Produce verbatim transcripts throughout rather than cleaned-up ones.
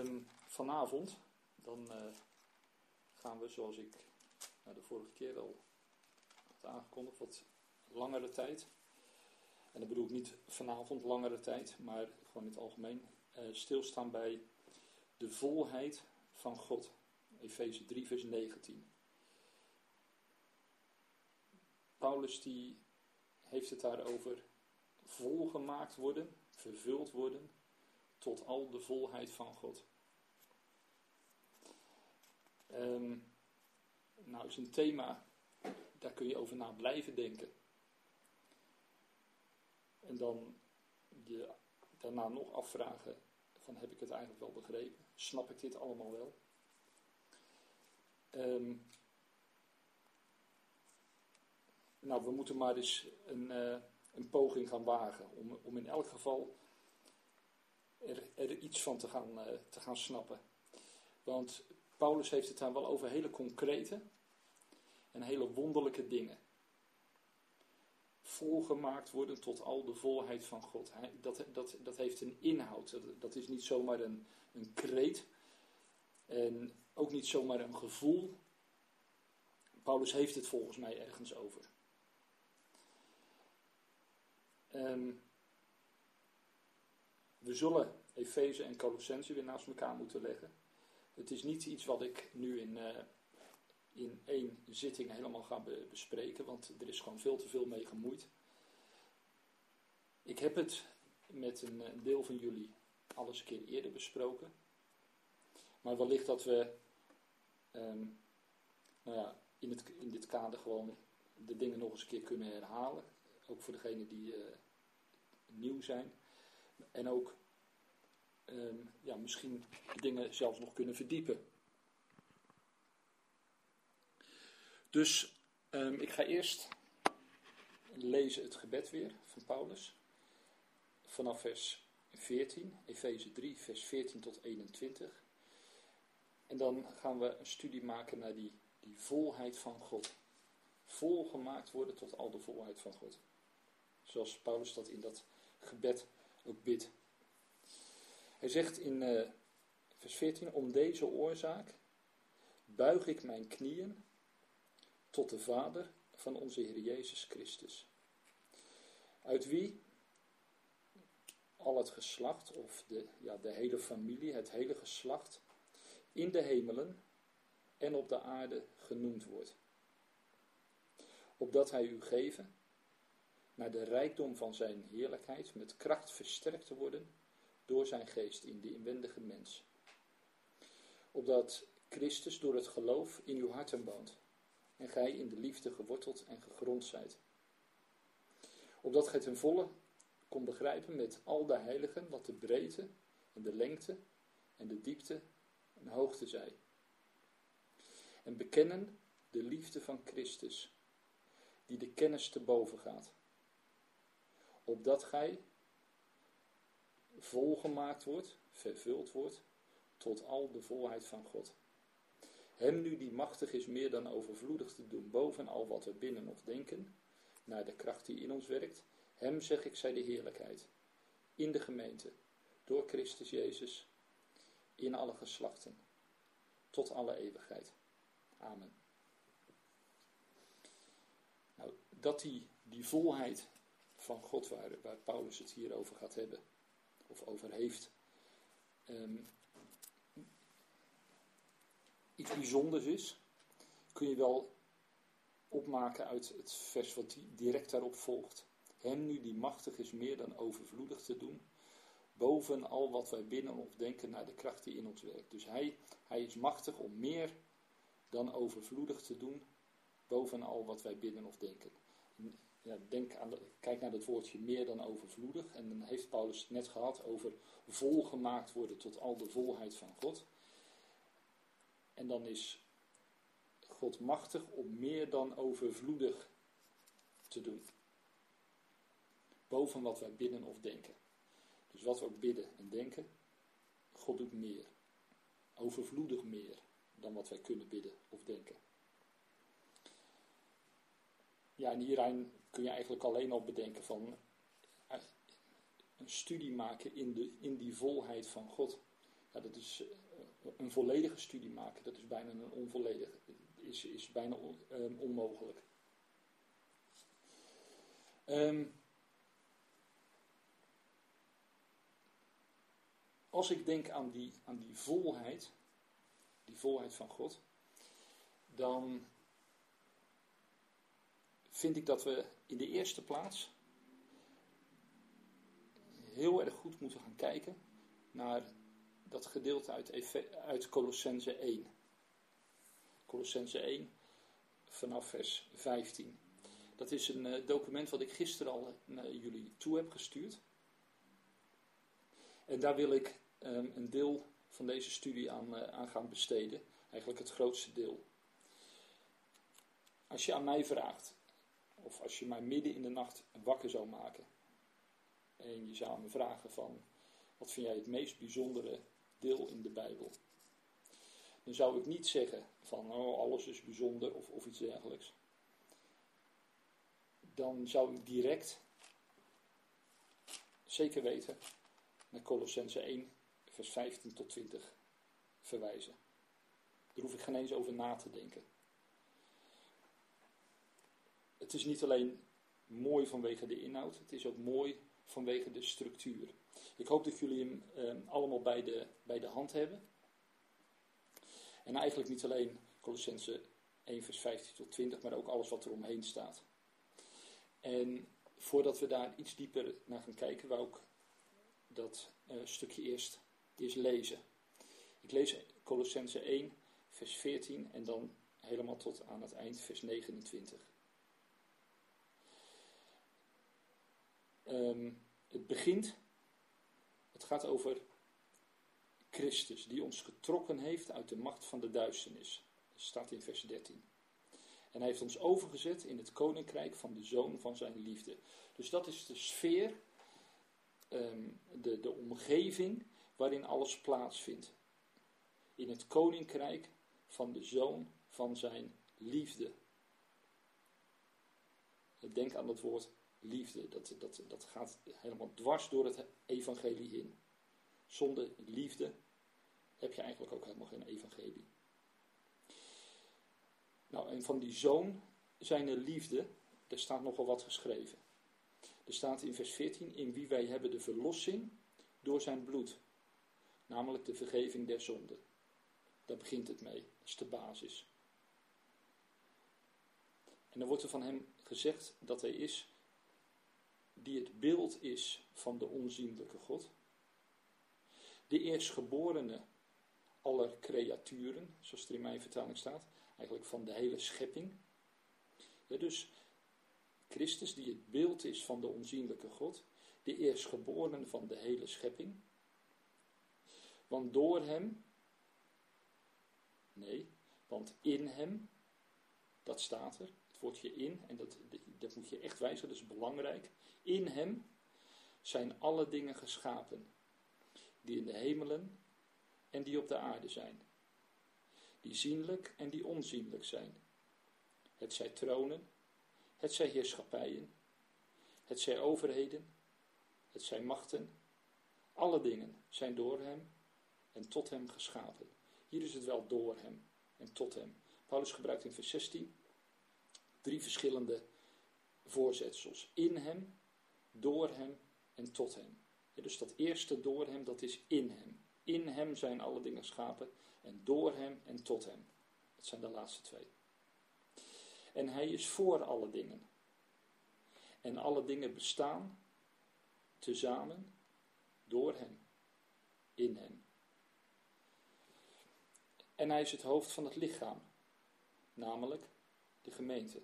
Um, vanavond dan uh, gaan we, zoals ik nou, de vorige keer al had aangekondigd, wat langere tijd. En dat bedoel ik niet vanavond langere tijd, maar gewoon in het algemeen uh, stilstaan bij de volheid van God. Efeze drie vers negentien. Paulus die heeft het daarover volgemaakt worden, vervuld worden tot al de volheid van God. Um, nou is een thema, daar kun je over na blijven denken. En dan je daarna nog afvragen, van heb ik het eigenlijk wel begrepen? Snap ik dit allemaal wel? Um, nou, we moeten maar eens een, uh, een poging gaan wagen, om, om in elk geval er, er iets van te gaan, uh, te gaan snappen. Want Paulus heeft het daar wel over hele concrete en hele wonderlijke dingen. Volgemaakt worden tot al de volheid van God. Hij, dat, dat, dat heeft een inhoud. Dat, dat is niet zomaar een, een kreet. En ook niet zomaar een gevoel. Paulus heeft het volgens mij ergens over. Um, we zullen Efeze en Colossenzen weer naast elkaar moeten leggen. Het is niet iets wat ik nu in, uh, in één zitting helemaal ga be- bespreken, want er is gewoon veel te veel mee gemoeid. Ik heb het met een, een deel van jullie al eens een keer eerder besproken. Maar wellicht dat we um, nou ja, in, het, in dit kader gewoon de dingen nog eens een keer kunnen herhalen. Ook voor degenen die uh, nieuw zijn. En ook um, ja, misschien dingen zelfs nog kunnen verdiepen. Dus um, ik ga eerst lezen het gebed weer van Paulus. Vanaf vers veertien, Efeze drie, vers veertien tot eenentwintig. En dan gaan we een studie maken naar die, die volheid van God. Volgemaakt worden tot al de volheid van God. Zoals Paulus dat in dat gebed ook bidt. Hij zegt in uh, vers veertien, om deze oorzaak buig ik mijn knieën tot de Vader van onze Heer Jezus Christus. Uit wie al het geslacht, of de, ja, de hele familie, het hele geslacht, in de hemelen en op de aarde genoemd wordt. Opdat hij u geven, naar de rijkdom van zijn heerlijkheid, met kracht versterkt te worden door zijn geest in de inwendige mens. Opdat Christus door het geloof in uw harten woont, en gij in de liefde geworteld en gegrond zijt. Opdat gij ten volle kon begrijpen met al de heiligen wat de breedte en de lengte en de diepte en hoogte zij. En bekennen de liefde van Christus, die de kennis te boven gaat. Opdat gij volgemaakt wordt, vervuld wordt, tot al de volheid van God. Hem nu die machtig is meer dan overvloedig te doen, boven al wat we binnen of denken, naar de kracht die in ons werkt. Hem zeg ik zij de heerlijkheid, in de gemeente, door Christus Jezus, in alle geslachten, tot alle eeuwigheid. Amen. Nou, dat die, die volheid van God, waar, waar Paulus het hier over gaat hebben, of over heeft, um, iets bijzonders is, kun je wel opmaken uit het vers wat direct daarop volgt. Hem nu die machtig is meer dan overvloedig te doen, boven al wat wij binnen of denken naar de kracht die in ons werkt. Dus hij, hij is machtig om meer dan overvloedig te doen, boven al wat wij binnen of denken. Ja, denk aan de, kijk naar dat woordje meer dan overvloedig. En dan heeft Paulus het net gehad over volgemaakt worden tot al de volheid van God. En dan is God machtig om meer dan overvloedig te doen. Boven wat wij bidden of denken. Dus wat we ook bidden en denken, God doet meer. Overvloedig meer dan wat wij kunnen bidden of denken. Ja, en hierin kun je eigenlijk alleen al bedenken van een studie maken in, de, in die volheid van God. Ja, dat is uh, een volledige studie maken. Dat is bijna een onvolledige. Is, is bijna on, um, onmogelijk. Um, als ik denk aan die, aan die volheid, die volheid van God, dan vind ik dat we in de eerste plaats heel erg goed moeten gaan kijken naar dat gedeelte uit, Efe, uit Colossense één. Colossense één vanaf vers vijftien. Dat is een uh, document wat ik gisteren al naar jullie toe heb gestuurd. En daar wil ik um, een deel van deze studie aan, uh, aan gaan besteden. Eigenlijk het grootste deel. Als je aan mij vraagt, of als je mij midden in de nacht wakker zou maken. En je zou me vragen van, wat vind jij het meest bijzondere deel in de Bijbel? Dan zou ik niet zeggen van, oh, alles is bijzonder of, of iets dergelijks. Dan zou ik direct, zeker weten, naar Colossense één, vers vijftien tot twintig verwijzen. Daar hoef ik geen eens over na te denken. Het is niet alleen mooi vanwege de inhoud, het is ook mooi vanwege de structuur. Ik hoop dat jullie hem eh, allemaal bij de, bij de hand hebben. En eigenlijk niet alleen Colossense één vers vijftien tot twintig, maar ook alles wat er omheen staat. En voordat we daar iets dieper naar gaan kijken, wou ik dat uh, stukje eerst, eerst lezen. Ik lees Colossense één vers veertien en dan helemaal tot aan het eind vers negenentwintig. Um, het begint, het gaat over Christus, die ons getrokken heeft uit de macht van de duisternis. Dat staat in vers dertien. En hij heeft ons overgezet in het koninkrijk van de Zoon van zijn liefde. Dus dat is de sfeer, um, de, de omgeving waarin alles plaatsvindt. In het koninkrijk van de Zoon van zijn liefde. Denk aan het woord liefde. Dat, dat, dat gaat helemaal dwars door het evangelie heen. Zonder liefde heb je eigenlijk ook helemaal geen evangelie. Nou, en van die Zoon zijn er liefde, daar staat nogal wat geschreven. Er staat in vers veertien, in wie wij hebben de verlossing door zijn bloed. Namelijk de vergeving der zonden. Daar begint het mee, dat is de basis. En dan wordt er van hem gezegd dat hij is, die het beeld is van de onzienlijke God. De eerstgeborene aller creaturen, zoals er in mijn vertaling staat. Eigenlijk van de hele schepping. Ja, dus Christus die het beeld is van de onzienlijke God. De eerstgeborene van de hele schepping. Want door hem, nee, want in hem, dat staat er, het woordje in, en dat, dat moet je echt wijzen, dat is belangrijk. In hem zijn alle dingen geschapen, die in de hemelen en die op de aarde zijn. Die zienlijk en die onzienlijk zijn. Het zij tronen, het zij heerschappijen, het zij overheden, het zij machten. Alle dingen zijn door hem en tot hem geschapen. Hier is het wel door hem en tot hem. Paulus gebruikt in vers zestien drie verschillende voorzetsels. In hem, door hem en tot hem. Ja, dus dat eerste door hem, dat is in hem. In hem zijn alle dingen geschapen en door hem en tot hem. Dat zijn de laatste twee. En hij is voor alle dingen. En alle dingen bestaan tezamen door hem. In hem. En hij is het hoofd van het lichaam. Namelijk de gemeente.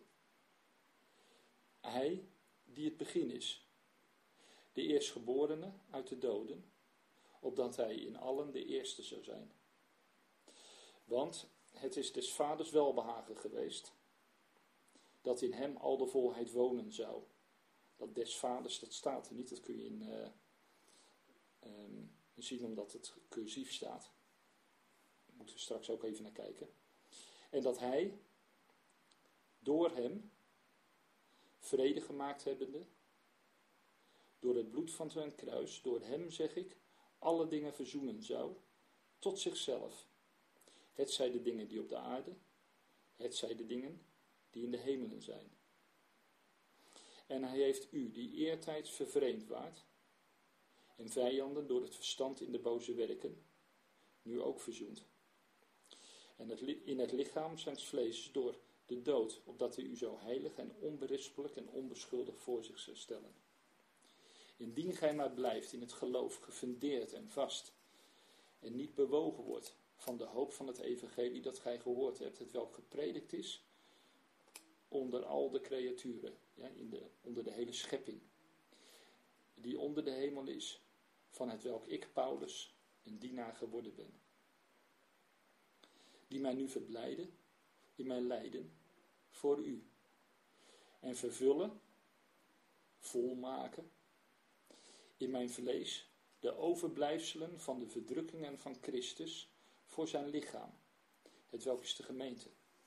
Hij die het begin is. De eerstgeborene uit de doden. Opdat hij in allen de eerste zou zijn. Want het is des vaders welbehagen geweest. Dat in hem al de volheid wonen zou. Dat des vaders, dat staat er niet. Dat kun je in, uh, um, zien omdat het cursief staat. Daar moeten we straks ook even naar kijken. En dat hij door hem vrede gemaakt hebbende. Door het bloed van zijn kruis. Door hem zeg ik. Alle dingen verzoenen zou. tot zichzelf. Het zij de dingen die op de aarde, het zij de dingen die in de hemelen zijn. En hij heeft u, die eertijds vervreemd waart, en vijanden door het verstand in de boze werken, nu ook verzoend. En het, in het lichaam zijns vlees door de dood, opdat hij u zo heilig en onberispelijk en onbeschuldigd voor zich zou stellen. Indien gij maar blijft in het geloof, gefundeerd en vast, en niet bewogen wordt van de hoop van het evangelie dat gij gehoord hebt, het welk gepredikt is onder al de creaturen, ja, in de, onder de hele schepping, die onder de hemel is, van het welk ik, Paulus, een dienaar geworden ben. Die mij nu verblijden in mijn lijden voor u. En vervullen, volmaken, in mijn vlees de overblijfselen van de verdrukkingen van Christus voor zijn lichaam, het welk is de gemeente.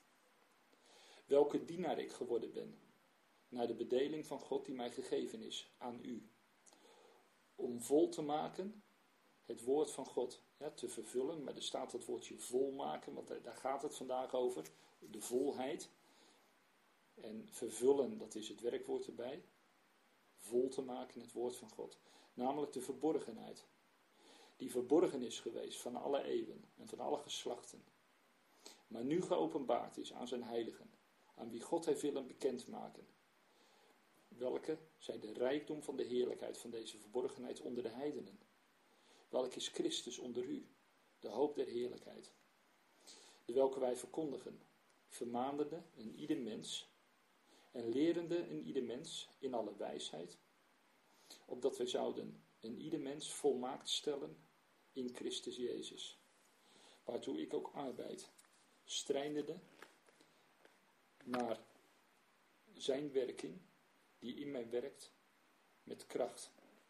Welke dienaar ik geworden ben, naar de bedeling van God die mij gegeven is aan u. Om vol te maken het woord van God, ja, te vervullen, maar er staat het woordje volmaken, want daar gaat het vandaag over, de volheid. En vervullen, dat is het werkwoord erbij, vol te maken het woord van God. Namelijk de verborgenheid, die verborgen is geweest van alle eeuwen en van alle geslachten. Maar nu geopenbaard is aan zijn heiligen, aan wie God heeft willen bekendmaken. Welke zijn de rijkdom van de heerlijkheid van deze verborgenheid onder de heidenen. Welk is Christus onder u, de hoop der heerlijkheid. De welke wij verkondigen, vermaandende in ieder mens en lerende in ieder mens in alle wijsheid, opdat wij zouden in ieder mens volmaakt stellen in Christus Jezus. Waartoe ik ook arbeid, strijdende naar zijn werking, die in mij werkt met kracht.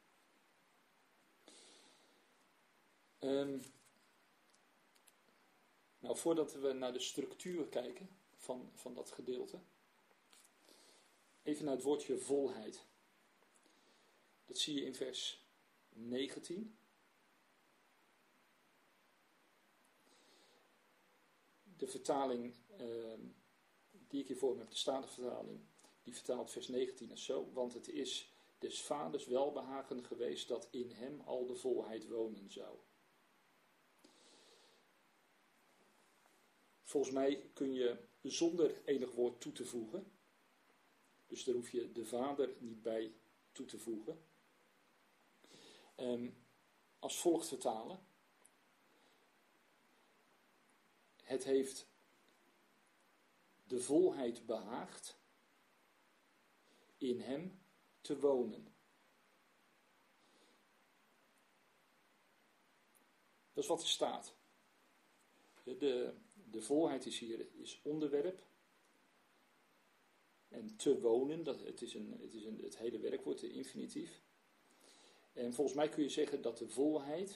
Um, nou, voordat we naar de structuur kijken van, van dat gedeelte, even naar het woordje volheid. Dat zie je in vers negentien. De vertaling uh, die ik hier voor me heb, de Statenvertaling, die vertaalt vers negentien als zo. Want het is des vaders welbehagen geweest dat in hem al de volheid wonen zou. Volgens mij kun je zonder enig woord toe te voegen, dus daar hoef je de vader niet bij toe te voegen, um, als volgt vertalen. Het heeft de volheid behaagd in hem te wonen. Dat is wat er staat. De, de volheid is hier is onderwerp. En te wonen, dat, het, is een, het is een, het hele werkwoord, de infinitief. En volgens mij kun je zeggen dat de volheid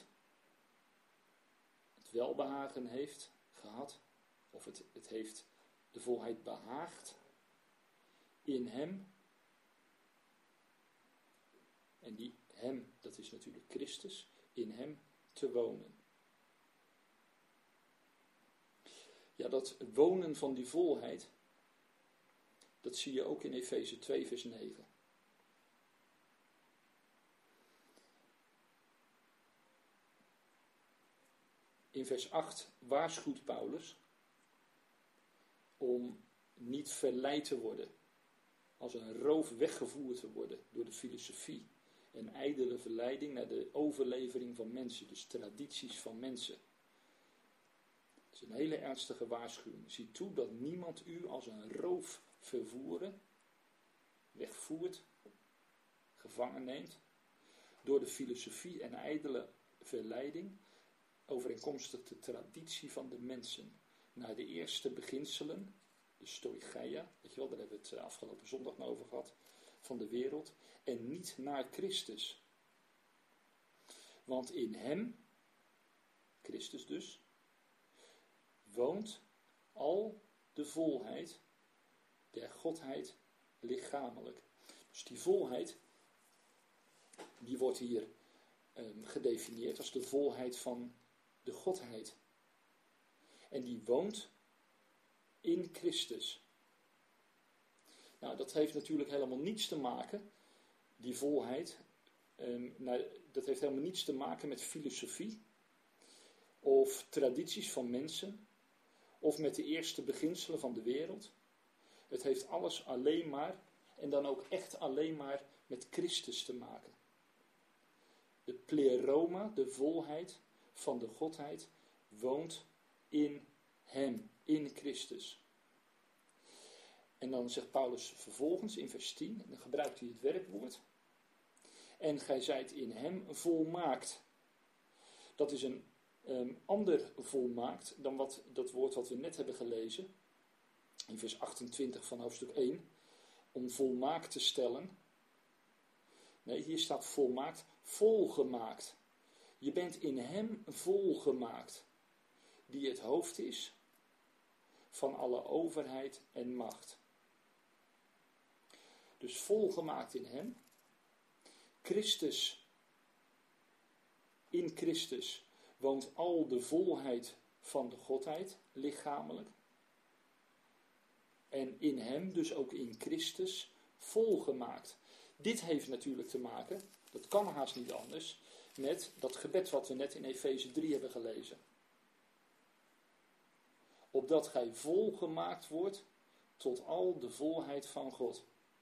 het welbehagen heeft gehad, of het, het heeft de volheid behaagd in hem. En die hem, dat is natuurlijk Christus, in hem te wonen. Ja, dat wonen van die volheid, dat zie je ook in Efeze twee vers negen. In vers acht waarschuwt Paulus om niet verleid te worden, als een roof weggevoerd te worden door de filosofie en ijdele verleiding naar de overlevering van mensen, dus tradities van mensen. Dat is een hele ernstige waarschuwing. Zie toe dat niemand u als een roof vervoeren, wegvoert, gevangen neemt, door de filosofie en ijdele verleiding, overeenkomstig de traditie van de mensen, naar de eerste beginselen, de stoicheia, weet je wel, daar hebben we het afgelopen zondag nog over gehad, van de wereld, en niet naar Christus. Want in hem, Christus dus, woont al de volheid der Godheid lichamelijk. Dus die volheid, die wordt hier um, gedefinieerd als de volheid van de Godheid. En die woont in Christus. Nou, dat heeft natuurlijk helemaal niets te maken, die volheid, um, nou, dat heeft helemaal niets te maken met filosofie of tradities van mensen of met de eerste beginselen van de wereld. Het heeft alles alleen maar, en dan ook echt alleen maar, met Christus te maken. De pleroma, de volheid van de Godheid, woont in hem, in Christus. En dan zegt Paulus vervolgens in vers tien, en dan gebruikt hij het werkwoord. En gij zijt in hem volmaakt. Dat is een um, ander volmaakt dan wat, dat woord wat we net hebben gelezen. In vers achtentwintig van hoofdstuk één. Om volmaakt te stellen. Nee, hier staat volmaakt, volgemaakt. Je bent in hem volgemaakt. Die het hoofd is van alle overheid en macht. Dus volgemaakt in hem. Christus, in Christus woont al de volheid van de Godheid, lichamelijk. En in hem, dus ook in Christus, volgemaakt. Dit heeft natuurlijk te maken, dat kan haast niet anders, met dat gebed wat we net in Efeze drie hebben gelezen. Opdat gij volgemaakt wordt tot al de volheid van God.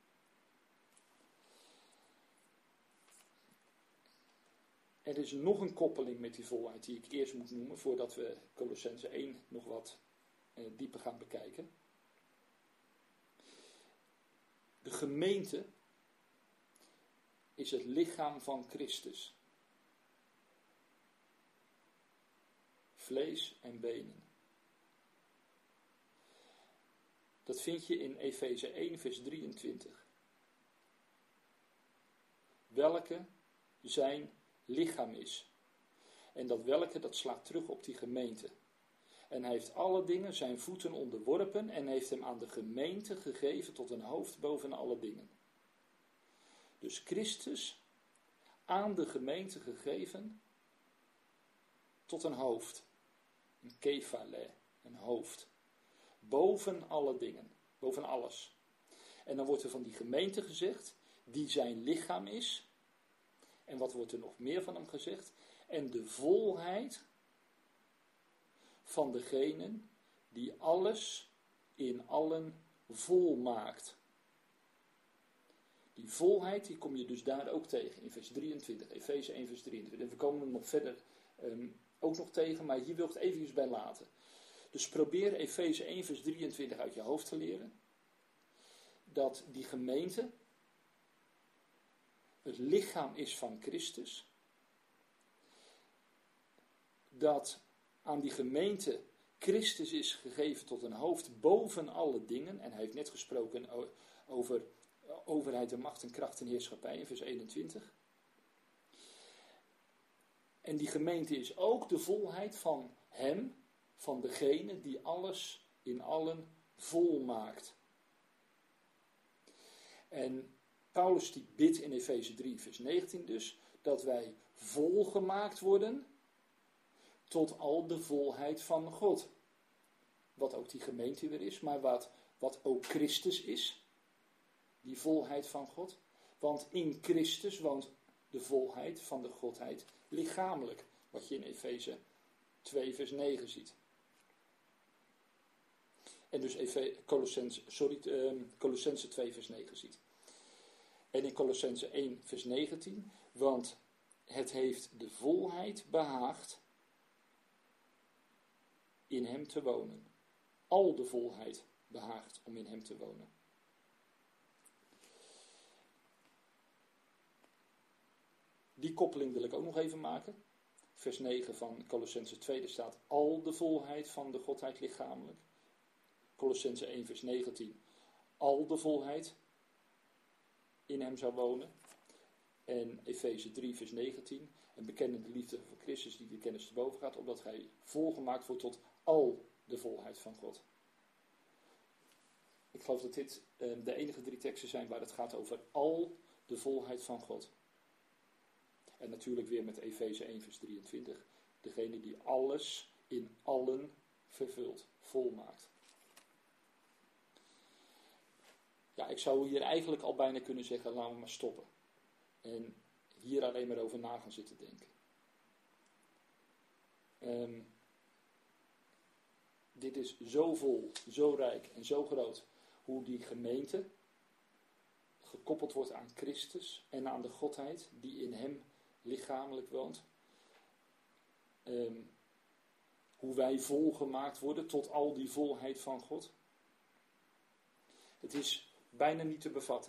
Er is nog een koppeling met die volheid die ik eerst moet noemen, voordat we Kolossenzen één nog wat eh, dieper gaan bekijken. De gemeente is het lichaam van Christus. Vlees en benen. Dat vind je in Efeze één vers drieëntwintig. Welke zijn lichaam is. En dat welke, dat slaat terug op die gemeente. En hij heeft alle dingen zijn voeten onderworpen en heeft hem aan de gemeente gegeven tot een hoofd boven alle dingen. Dus Christus aan de gemeente gegeven tot een hoofd. Een kephale, een hoofd. Boven alle dingen, boven alles. En dan wordt er van die gemeente gezegd, die zijn lichaam is. En wat wordt er nog meer van hem gezegd? En de volheid van degenen die alles in allen volmaakt. Die volheid, die kom je dus daar ook tegen in vers drieëntwintig. Efeze één vers drieëntwintig. En we komen hem nog verder um, ook nog tegen, maar hier wil ik het eventjes bij laten. Dus probeer Efeze één vers drieëntwintig uit je hoofd te leren. Dat die gemeente het lichaam is van Christus. Dat aan die gemeente Christus is gegeven tot een hoofd boven alle dingen. En hij heeft net gesproken over overheid en macht en kracht en heerschappij in vers eenentwintig. En die gemeente is ook de volheid van hem, van degene die alles in allen volmaakt. En Paulus die bidt in Efeze drie vers negentien dus, dat wij volgemaakt worden tot al de volheid van God. Wat ook die gemeente weer is, maar wat, wat ook Christus is. Die volheid van God. Want in Christus woont de volheid van de Godheid lichamelijk. Wat je in Efeze twee vers negen ziet. En dus Colossense, sorry, uh, Colossense twee vers negen ziet. En in Colossense één vers negentien. Want het heeft de volheid behaagd in hem te wonen. Al de volheid behaagt om in hem te wonen. Die koppeling wil ik ook nog even maken. Vers negen van Colossense twee, er staat al de volheid van de Godheid lichamelijk. Colossense één vers negentien, al de volheid in hem zou wonen. En Efeze drie vers negentien, en bekennen de liefde van Christus die de kennis te boven gaat, opdat hij volgemaakt wordt tot al de volheid van God. Ik geloof dat dit uh, de enige drie teksten zijn waar het gaat over al de volheid van God. En natuurlijk weer met Efeze één vers drieëntwintig, Degene die alles in allen vervult, volmaakt. Ja, ik zou hier eigenlijk al bijna kunnen zeggen, laten we maar stoppen. En hier alleen maar over na gaan zitten denken. Um, dit is zo vol, zo rijk en zo groot, hoe die gemeente gekoppeld wordt aan Christus en aan de Godheid die in hem lichamelijk woont. Um, hoe wij volgemaakt worden tot al die volheid van God. Het is bijna niet te bevatten.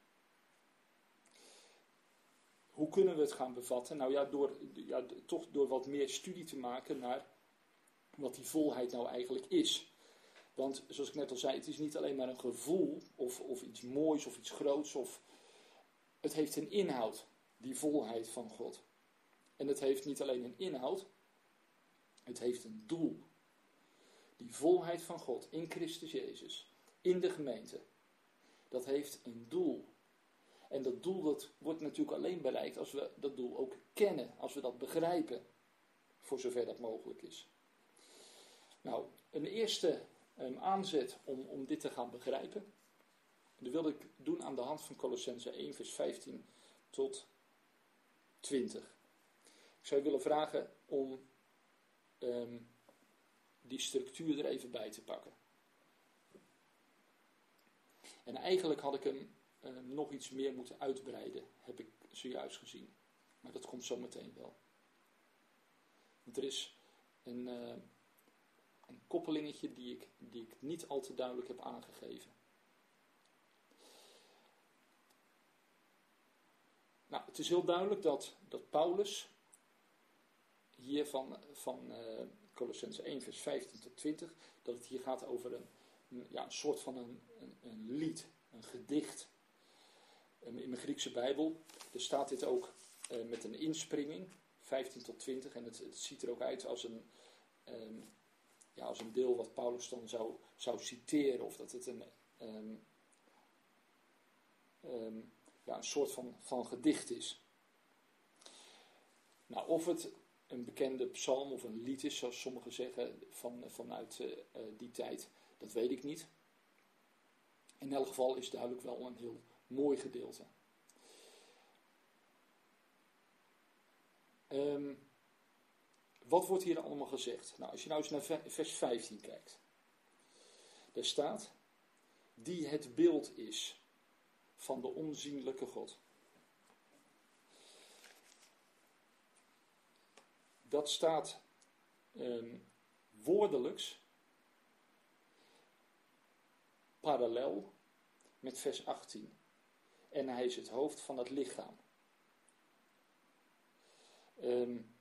Hoe kunnen we het gaan bevatten? Nou ja, door, ja, toch door wat meer studie te maken naar wat die volheid nou eigenlijk is. Want zoals ik net al zei, het is niet alleen maar een gevoel of, of iets moois of iets groots. Of, het heeft een inhoud, die volheid van God. En het heeft niet alleen een inhoud, het heeft een doel. Die volheid van God in Christus Jezus, in de gemeente, dat heeft een doel. En dat doel dat wordt natuurlijk alleen bereikt als we dat doel ook kennen, als we dat begrijpen, voor zover dat mogelijk is. Nou, een eerste um, aanzet om, om dit te gaan begrijpen, dat wil ik doen aan de hand van Kolossenzen één vers vijftien tot twintig. Ik zou je willen vragen om um, die structuur er even bij te pakken. En eigenlijk had ik hem uh, nog iets meer moeten uitbreiden, heb ik zojuist gezien. Maar dat komt zo meteen wel. Want er is een, uh, een koppelingetje die ik, die ik niet al te duidelijk heb aangegeven. Nou, het is heel duidelijk dat, dat Paulus hier van, van uh, Kolossenzen één vers vijftien tot twintig, dat het hier gaat over een, een, ja, een soort van een, een, een lied, een gedicht. Um, in mijn Griekse Bijbel, er staat dit ook uh, met een inspringing, vijftien tot twintig, en het, het ziet er ook uit als een, um, ja, als een deel wat Paulus dan zou, zou citeren, of dat het een, um, um, ja, een soort van, van gedicht is. Nou, of het een bekende psalm of een lied is, zoals sommigen zeggen, van, vanuit uh, die tijd, dat weet ik niet. In elk geval is het duidelijk wel een heel mooi gedeelte. Um, wat wordt hier allemaal gezegd? Nou, als je nou eens naar vers vijftien kijkt. Daar staat, die het beeld is van de onzienlijke God. Dat staat um, woordelijks parallel met vers achttien. En hij is het hoofd van het lichaam. Um,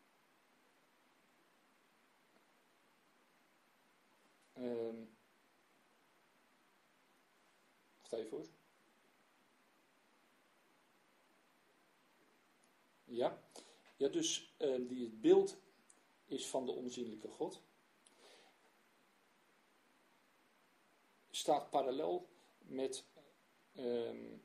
um, wacht even hoor. Ja, ja dus um, die het beeld is van de onzienlijke God. Staat parallel met... Um,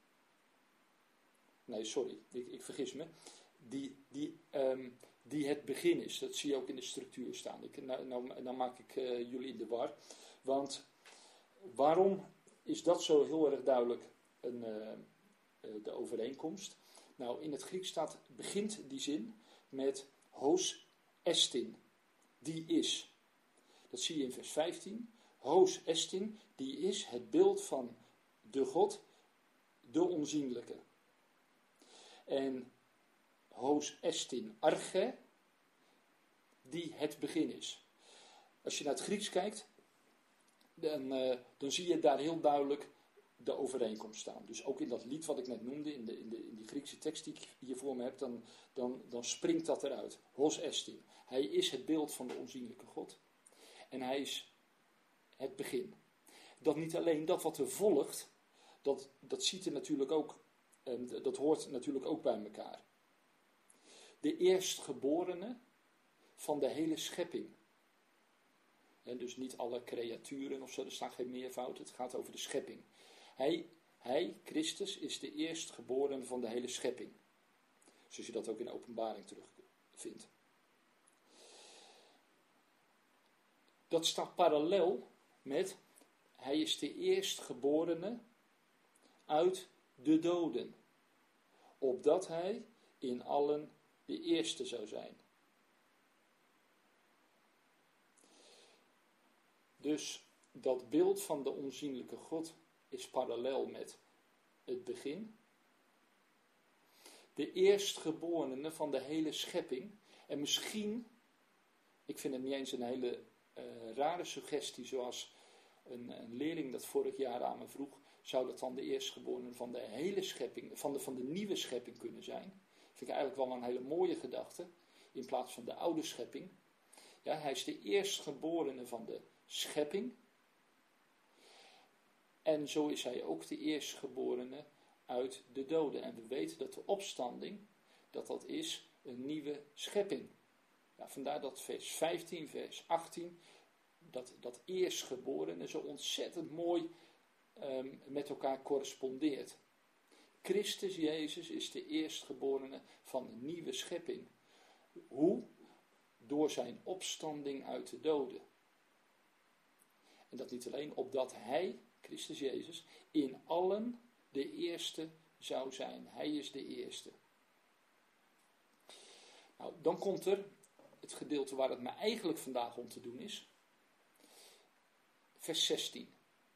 nee, sorry, ik, ik vergis me. Die, die, um, die het begin is. Dat zie je ook in de structuur staan. Ik, nou, nou, nou maak ik uh, jullie in de war. Want waarom is dat zo heel erg duidelijk een, uh, uh, de overeenkomst? Nou, in het Grieks staat, begint die zin met hos estin. Die is. Dat zie je in vers vijftien. Hos estin, die is het beeld van de God, de onzienlijke. En hos estin arche, die het begin is. Als je naar het Grieks kijkt, dan, uh, dan zie je daar heel duidelijk de overeenkomst staan. Dus ook in dat lied wat ik net noemde, in, de, in, de, in die Griekse tekst die ik hier voor me heb, dan, dan, dan springt dat eruit. Hos estin. Hij is het beeld van de onzienlijke God. En hij is het begin. Dat niet alleen dat wat er volgt, dat, dat ziet er natuurlijk ook, um, dat hoort natuurlijk ook bij elkaar. De eerstgeborene van de hele schepping. En dus niet alle creaturen of zo, er staat geen meervoud, het gaat over de schepping. Hij, hij, Christus, is de eerstgeborene van de hele schepping. Zoals je dat ook in de Openbaring terugvindt. dat staat parallel met, hij is de eerstgeborene uit de doden, opdat hij in allen de eerste zou zijn. Dus dat beeld van de onzienlijke God is parallel met het begin. De eerstgeborene van de hele schepping. En misschien, ik vind het niet eens een hele uh, rare suggestie, zoals een, een leerling dat vorig jaar aan me vroeg, zou dat dan de eerstgeborene van de hele schepping, van de, van de nieuwe schepping kunnen zijn? Vind ik eigenlijk wel een hele mooie gedachte, in plaats van de oude schepping. Ja, hij is de eerstgeborene van de schepping. En zo is hij ook de eerstgeborene uit de doden. En we weten dat de opstanding, dat dat is een nieuwe schepping. Ja, vandaar dat vers vijftien, vers achttien, dat, dat eerstgeborene zo ontzettend mooi um, met elkaar correspondeert. Christus Jezus is de eerstgeborene van een nieuwe schepping. Hoe? Door zijn opstanding uit de doden. En dat niet alleen, opdat hij, Christus Jezus, in allen de eerste zou zijn. Hij is de eerste. Nou, dan komt er het gedeelte waar het me eigenlijk vandaag om te doen is. Vers zestien.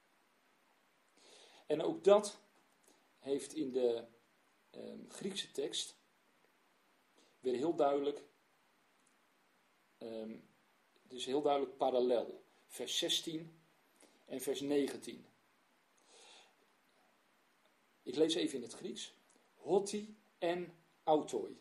En ook dat heeft in de eh, Griekse tekst weer heel duidelijk, um, het is heel duidelijk parallel. Vers zestien en vers negentien. Ik lees even in het Grieks. Hoti en autoi.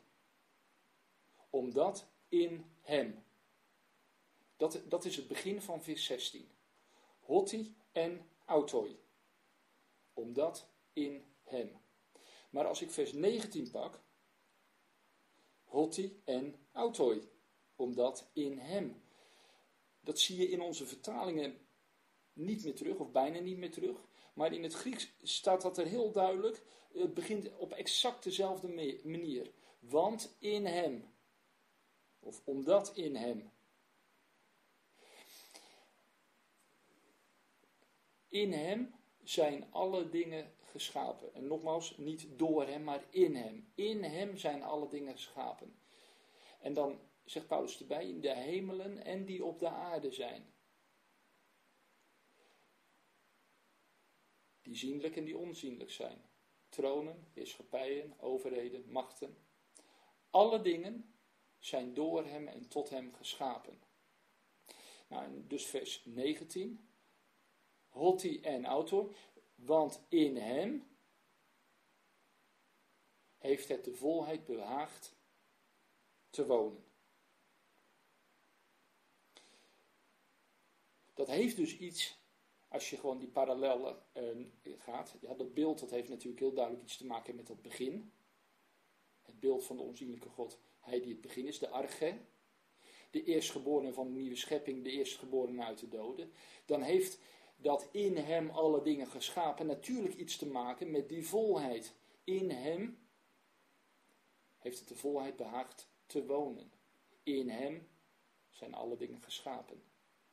Omdat in hem. Dat, dat is het begin van vers zestien. Hoti en autoi. Omdat in hem. Maar als ik vers negentien pak. Hoti en autoi. Omdat in hem. Dat zie je in onze vertalingen niet meer terug, of bijna niet meer terug. Maar in het Grieks staat dat er heel duidelijk. Het begint op exact dezelfde manier. Want in hem. Of omdat in hem. In hem zijn alle dingen geschapen. En nogmaals, niet door hem, maar in hem. In hem zijn alle dingen geschapen. En dan zegt Paulus erbij, in de hemelen en die op de aarde zijn. Die zienlijk en die onzienlijk zijn. Tronen, heerschappijen, overheden, machten. Alle dingen zijn door hem en tot hem geschapen. Nou, en dus vers negentien. Hoti en autor. Want in hem heeft het de volheid behaagd te wonen. Dat heeft dus iets, als je gewoon die parallellen uh, gaat. Ja, dat beeld dat heeft natuurlijk heel duidelijk iets te maken met dat begin. Het beeld van de onzienlijke God. Hij die het begin is, de arche. De eerstgeborene van de nieuwe schepping, de eerstgeborene uit de doden. Dan heeft dat in hem alle dingen geschapen natuurlijk iets te maken met die volheid. In hem heeft het de volheid behaagd te wonen. In hem zijn alle dingen geschapen.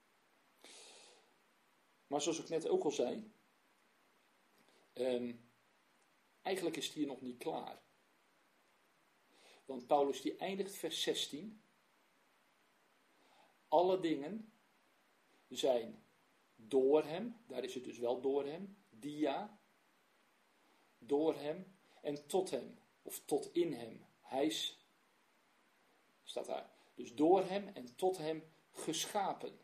Maar zoals ik net ook al zei, um, eigenlijk is het hier nog niet klaar. Want Paulus die eindigt vers zestien. Alle dingen zijn door hem, daar is het dus wel door hem, dia, door hem en tot hem, of tot in hem. Hij is, staat daar, dus door hem en tot hem geschapen.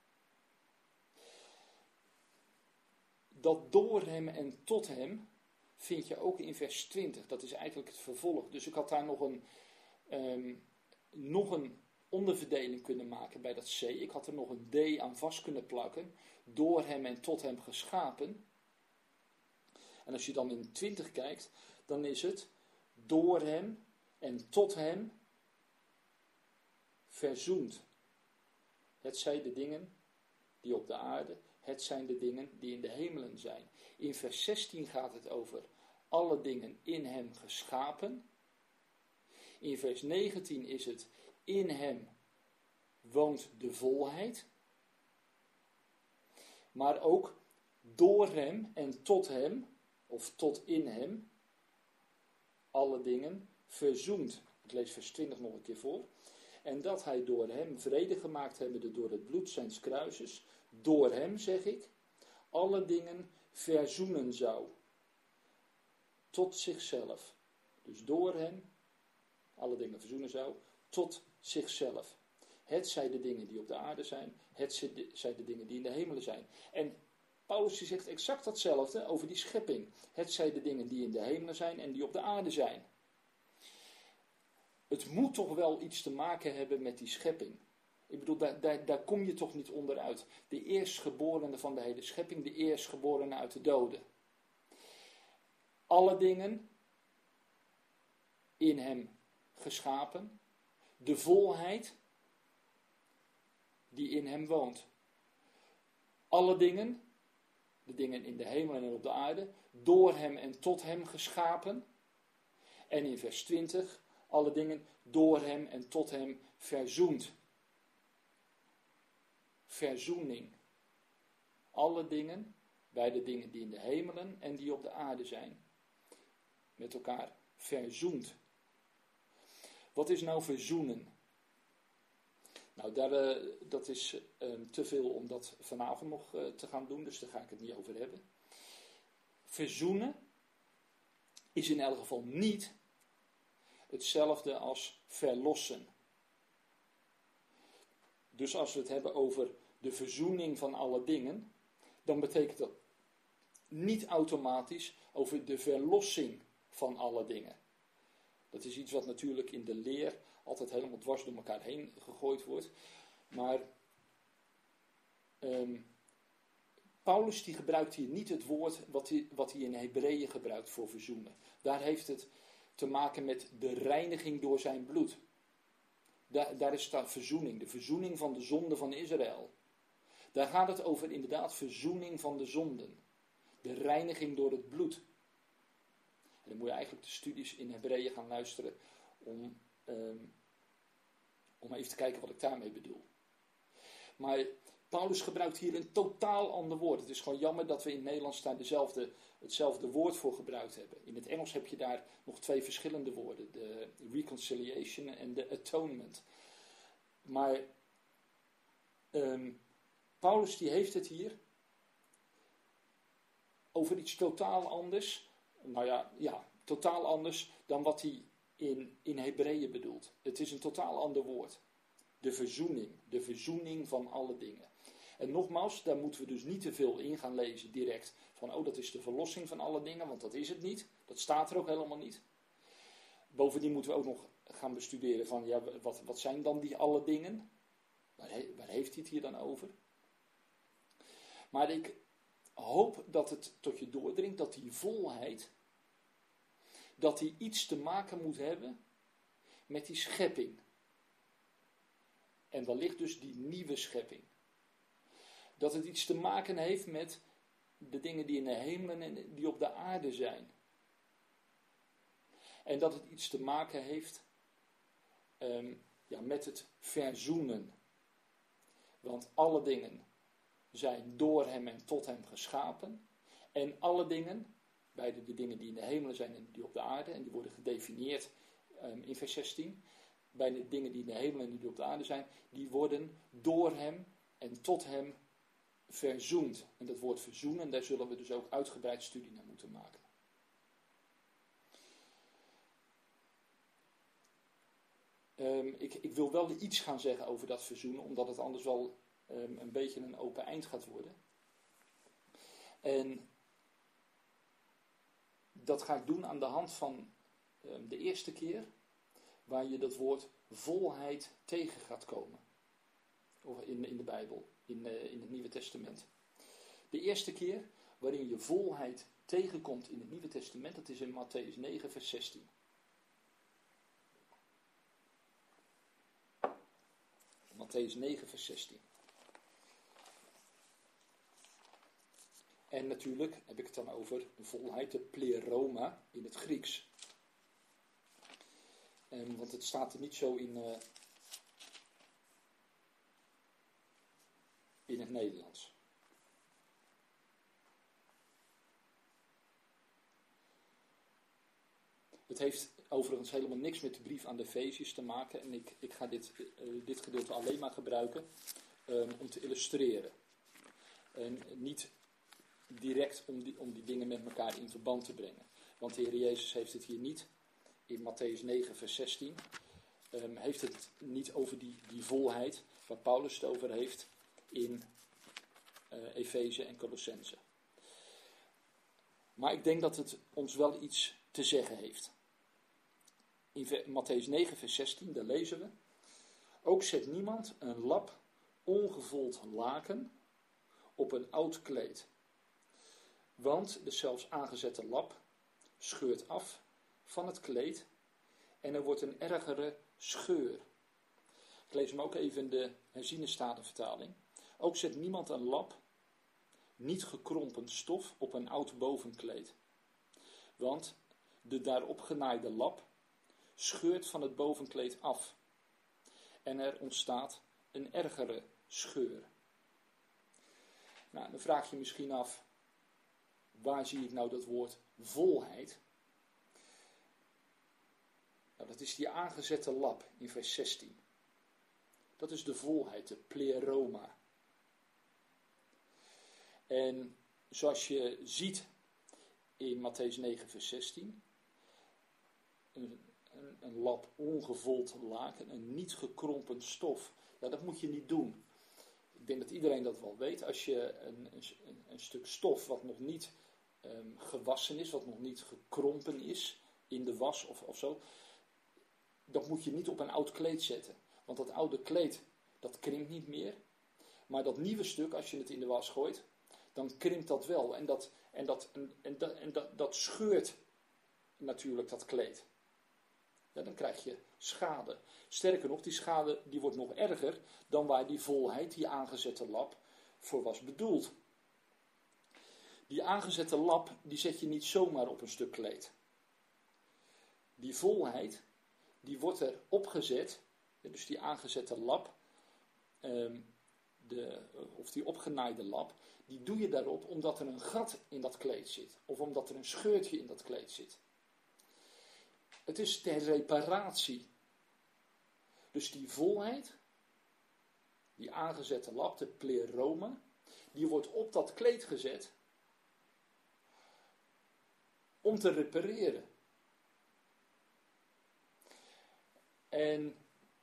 Dat door hem en tot hem vind je ook in vers twintig. Dat is eigenlijk het vervolg. Dus ik had daar nog een, um, nog een onderverdeling kunnen maken bij dat C. Ik had er nog een D aan vast kunnen plakken. Door hem en tot hem geschapen. En als je dan in twintig kijkt, dan is het door hem en tot hem verzoend. Het zijn de dingen die op de aarde, het zijn de dingen die in de hemelen zijn. In vers zestien gaat het over alle dingen in hem geschapen. In vers negentien is het in hem woont de volheid. maar ook door hem en tot hem, of tot in hem, alle dingen verzoend. Ik lees vers twintig nog een keer voor. En dat hij door hem vrede gemaakt hebbende door het bloed zijns kruises, door hem, zeg ik, alle dingen verzoenen zou. Tot zichzelf. Dus door hem, alle dingen verzoenen zou, tot zichzelf. Het zijn de dingen die op de aarde zijn, het zijn de dingen die in de hemelen zijn. En Paulus die zegt exact datzelfde over die schepping. Het zijn de dingen die in de hemelen zijn en die op de aarde zijn. Het moet toch wel iets te maken hebben met die schepping. Ik bedoel, daar, daar, daar kom je toch niet onderuit. De eerstgeborene van de hele schepping, de eerstgeborene uit de doden. Alle dingen in hem geschapen. De volheid die in hem woont. Alle dingen, de dingen in de hemel en op de aarde, door hem en tot hem geschapen. En in vers twintig, alle dingen door hem en tot hem verzoend. Verzoening. Alle dingen, bij de dingen die in de hemelen en die op de aarde zijn. Met elkaar verzoend. Wat is nou verzoenen? Nou, daar, uh, dat is uh, te veel om dat vanavond nog uh, te gaan doen, dus daar ga ik het niet over hebben. Verzoenen is in elk geval niet hetzelfde als verlossen. Dus als we het hebben over de verzoening van alle dingen, dan betekent dat niet automatisch over de verlossing van alle dingen. Dat is iets wat natuurlijk in de leer altijd helemaal dwars door elkaar heen gegooid wordt. Maar um, Paulus die gebruikt hier niet het woord wat hij, wat hij in Hebreeën gebruikt voor verzoenen. Daar heeft het te maken met de reiniging door zijn bloed. Daar, daar is de verzoening, de verzoening van de zonde van Israël. Daar gaat het over inderdaad verzoening van de zonden. De reiniging door het bloed. En dan moet je eigenlijk de studies in Hebreeën gaan luisteren om, um, om even te kijken wat ik daarmee bedoel. Maar Paulus gebruikt hier een totaal ander woord. Het is gewoon jammer dat we in het Nederlands daar dezelfde, hetzelfde woord voor gebruikt hebben. In het Engels heb je daar nog twee verschillende woorden. De reconciliation en de atonement. Maar um, Paulus die heeft het hier over iets totaal anders. Nou ja, ja, totaal anders dan wat hij in, in Hebreeën bedoelt. Het is een totaal ander woord. De verzoening. De verzoening van alle dingen. En nogmaals, daar moeten we dus niet te veel in gaan lezen direct. Van, oh, dat is de verlossing van alle dingen, want dat is het niet. Dat staat er ook helemaal niet. Bovendien moeten we ook nog gaan bestuderen van, ja, wat, wat zijn dan die alle dingen? Waar, he, waar heeft hij het hier dan over? Maar ik hoop dat het tot je doordringt dat die volheid, dat die iets te maken moet hebben met die schepping. En wellicht dus die nieuwe schepping. Dat het iets te maken heeft met de dingen die in de hemelen en die op de aarde zijn. En dat het iets te maken heeft um, ja, met het verzoenen. Want alle dingen zijn door hem en tot hem geschapen. En alle dingen, beide de dingen die in de hemelen zijn en die op de aarde, en die worden gedefinieerd um, in vers zestien. Bij de dingen die in de hemelen en die op de aarde zijn, die worden door hem en tot hem verzoend. En dat woord verzoenen, daar zullen we dus ook uitgebreid studie naar moeten maken. Um, ik, ik wil wel iets gaan zeggen over dat verzoenen, omdat het anders wel um, een beetje een open eind gaat worden. En dat ga ik doen aan de hand van um, de eerste keer waar je dat woord volheid tegen gaat komen. Of in, in de Bijbel, in, uh, in het Nieuwe Testament. De eerste keer waarin je volheid tegenkomt in het Nieuwe Testament, dat is in Mattheüs negen vers zestien. Mattheüs negen vers zestien. En natuurlijk heb ik het dan over de volheid, de pleroma in het Grieks. Um, want het staat er niet zo in, uh, in het Nederlands. Het heeft overigens helemaal niks met de brief aan de Efeziërs te maken. En ik, ik ga dit, uh, dit gedeelte alleen maar gebruiken um, om te illustreren. En niet direct om die, om die dingen met elkaar in verband te brengen. Want de Heer Jezus heeft het hier niet, in Matthäus negen vers zestien, um, heeft het niet over die, die volheid waar Paulus het over heeft in uh, Efeze en Colossense. Maar ik denk dat het ons wel iets te zeggen heeft. In Matthäus negen vers zestien, daar lezen we: ook zet niemand een lap ongevold laken op een oud kleed. Want de zelfs aangezette lap scheurt af van het kleed en er wordt een ergere scheur. Ik lees hem ook even in de herziene statenvertaling. Ook zet niemand een lap, niet gekrompen stof, op een oud bovenkleed. Want de daarop genaaide lap scheurt van het bovenkleed af. En er ontstaat een ergere scheur. Nou, dan vraag je misschien af, waar zie ik nou dat woord volheid? Nou, dat is die aangezette lap in vers zestien. Dat is de volheid, de pleroma. En zoals je ziet in Matthäus negen vers zestien, een, een, een lap ongevold laken, een niet gekrompen stof. Ja, dat moet je niet doen. Ik denk dat iedereen dat wel weet. Als je een, een, een stuk stof wat nog niet um, gewassen is, wat nog niet gekrompen is in de was of, of zo, dat moet je niet op een oud kleed zetten. Want dat oude kleed, dat krimpt niet meer. Maar dat nieuwe stuk, als je het in de was gooit, dan krimpt dat wel. En dat, en dat, en, en dat, en dat, dat scheurt natuurlijk dat kleed. Ja, dan krijg je schade. Sterker nog, die schade die wordt nog erger dan waar die volheid, die aangezette lap, voor was bedoeld. Die aangezette lap, die zet je niet zomaar op een stuk kleed. Die volheid, die wordt er opgezet, dus die aangezette lap, um, de, of die opgenaaide lap, die doe je daarop omdat er een gat in dat kleed zit. Of omdat er een scheurtje in dat kleed zit. Het is ter reparatie. Dus die volheid, die aangezette lap, de pleroma, die wordt op dat kleed gezet om te repareren. En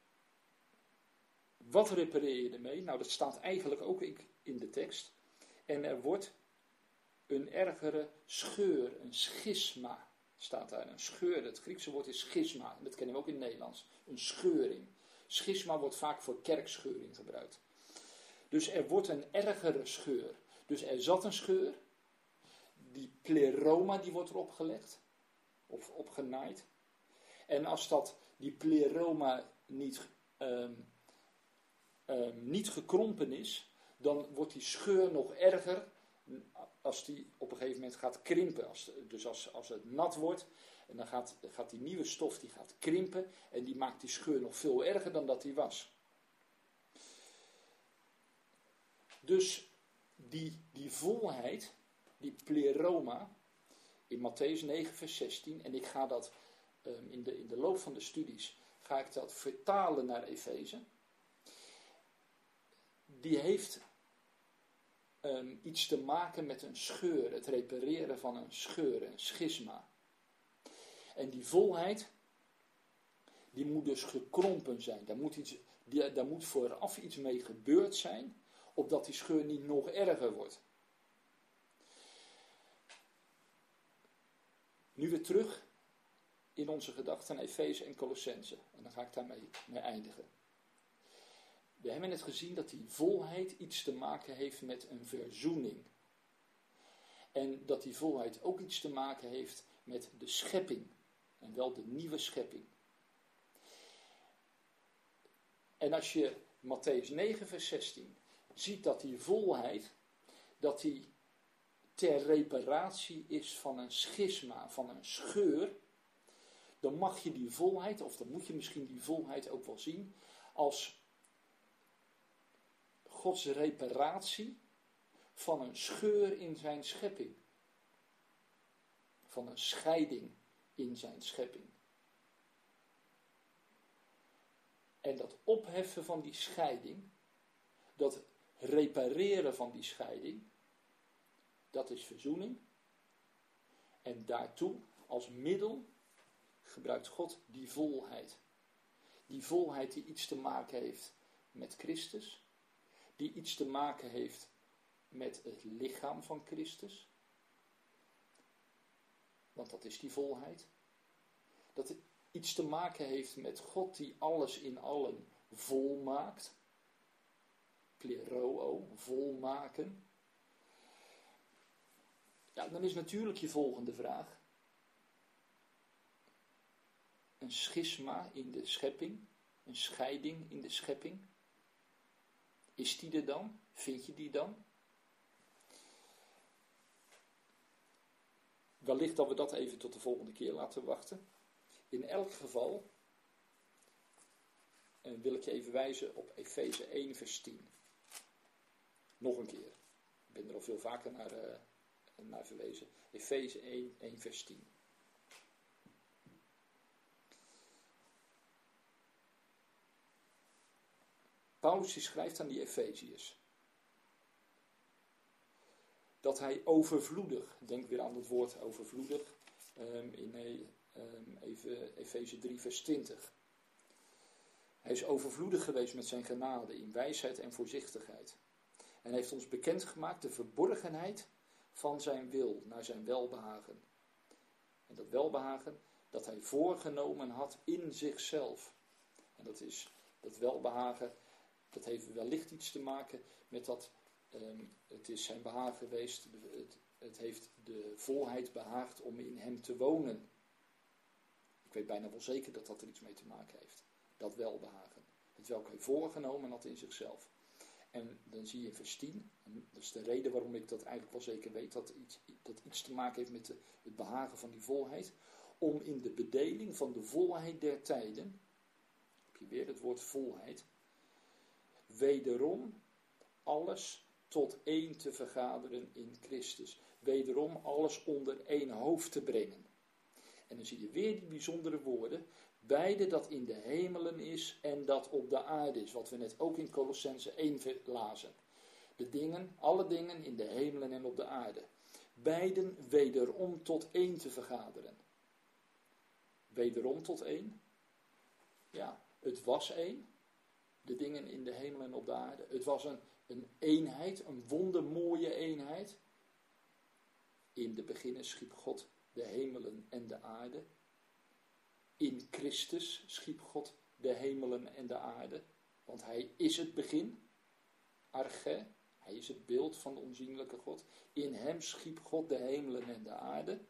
wat repareer je ermee? Nou, dat staat eigenlijk ook in de tekst. En er wordt een ergere scheur, een schisma, staat daar. Een scheur, het Griekse woord is schisma. Dat kennen we ook in het Nederlands. Een scheuring. Schisma wordt vaak voor kerkscheuring gebruikt. Dus er wordt een ergere scheur. Dus er zat een scheur. Die pleroma die wordt erop gelegd. Of opgenaaid. En als dat, die pleroma niet, um, um, niet gekrompen is, dan wordt die scheur nog erger als die op een gegeven moment gaat krimpen. Als, dus als, als het nat wordt, en dan gaat, gaat die nieuwe stof die gaat krimpen en die maakt die scheur nog veel erger dan dat die was. Dus die, die volheid, die pleroma, in Matthäus negen vers zestien, en ik ga dat um, in, de, in de loop van de studies, ga ik dat vertalen naar Efeze. Die heeft um, iets te maken met een scheur, het repareren van een scheur, een schisma. En die volheid, die moet dus gekrompen zijn. Daar moet, iets, die, daar moet vooraf iets mee gebeurd zijn, opdat die scheur niet nog erger wordt. Nu weer terug in onze gedachten aan Efeze en Colossense. En dan ga ik daarmee mee eindigen. We hebben net gezien dat die volheid iets te maken heeft met een verzoening. En dat die volheid ook iets te maken heeft met de schepping. En wel de nieuwe schepping. En als je Matthäus negen vers zestien ziet dat die volheid, dat die ter reparatie is van een schisma, van een scheur, dan mag je die volheid, of dan moet je misschien die volheid ook wel zien, als Gods reparatie van een scheur in zijn schepping. Van een scheiding in zijn schepping. En dat opheffen van die scheiding, dat repareren van die scheiding, dat is verzoening. En daartoe, als middel, gebruikt God die volheid. Die volheid die iets te maken heeft met Christus. Die iets te maken heeft met het lichaam van Christus. Want dat is die volheid. Dat het iets te maken heeft met God die alles in allen volmaakt. Pleroo, volmaken. Ja, dan is natuurlijk je volgende vraag. Een schisma in de schepping, een scheiding in de schepping. Is die er dan? Vind je die dan? Wellicht dat we dat even tot de volgende keer laten wachten. In elk geval uh, wil ik je even wijzen op Efeze één vers tien. Nog een keer. Ik ben er al veel vaker naar, uh, naar verwezen. Efeze één, één vers tien. Paulus die schrijft aan die Efeziërs dat hij overvloedig, denk weer aan het woord overvloedig, um, in um, even Efeze drie vers twintig. Hij is overvloedig geweest met zijn genade in wijsheid en voorzichtigheid. En heeft ons bekendgemaakt de verborgenheid van zijn wil naar zijn welbehagen. En dat welbehagen dat hij voorgenomen had in zichzelf. En dat is dat welbehagen. Dat heeft wellicht iets te maken met dat, um, het is zijn behagen geweest, het, het heeft de volheid behaagd om in hem te wonen. Ik weet bijna wel zeker dat dat er iets mee te maken heeft. Dat welbehagen. Het welk hij voorgenomen had in zichzelf. En dan zie je in vers tien, en dat is de reden waarom ik dat eigenlijk wel zeker weet, dat iets, dat iets te maken heeft met de, het behagen van die volheid. Om in de bedeling van de volheid der tijden, heb je weer het woord volheid, wederom alles tot één te vergaderen in Christus. Wederom alles onder één hoofd te brengen. En dan zie je weer die bijzondere woorden. Beide dat in de hemelen is en dat op de aarde is. Wat we net ook in Colossense één lazen. De dingen, alle dingen in de hemelen en op de aarde. Beiden wederom tot één te vergaderen. Wederom tot één. Ja, het was één. De dingen in de hemel en op de aarde. Het was een, een eenheid, een wondermooie eenheid. In de beginnen schiep God de hemelen en de aarde. In Christus schiep God de hemelen en de aarde. Want hij is het begin. Arche, hij is het beeld van de onzienlijke God. In hem schiep God de hemelen en de aarde.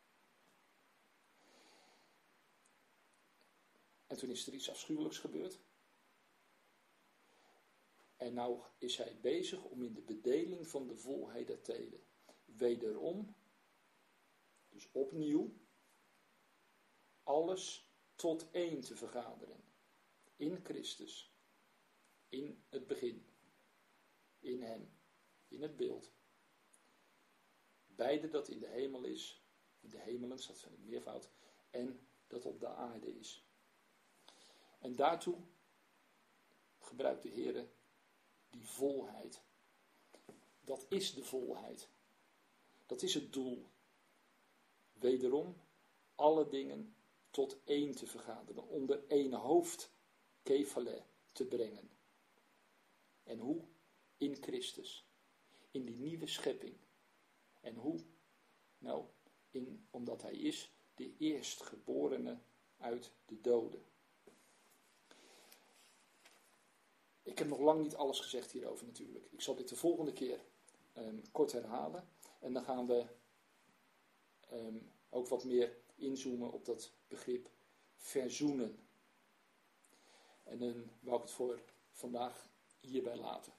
En toen is er iets afschuwelijks gebeurd. En nou is hij bezig om in de bedeling van de volheid der tijden wederom, dus opnieuw, alles tot één te vergaderen. In Christus. In het begin. In hem. In het beeld. Beide dat in de hemel is. In de hemelen staat van het meervoud. En dat op de aarde is. En daartoe gebruikt de Heere die volheid. Dat is de volheid. Dat is het doel. Wederom alle dingen tot één te vergaderen. Onder één hoofd, kephale, te brengen. En hoe? In Christus. In die nieuwe schepping. En hoe? Nou, in, omdat hij is de eerstgeborene uit de doden. Ik heb nog lang niet alles gezegd hierover natuurlijk. Ik zal dit de volgende keer um, kort herhalen. En dan gaan we um, ook wat meer inzoomen op dat begrip verzoenen. En dan wou ik het voor vandaag hierbij laten.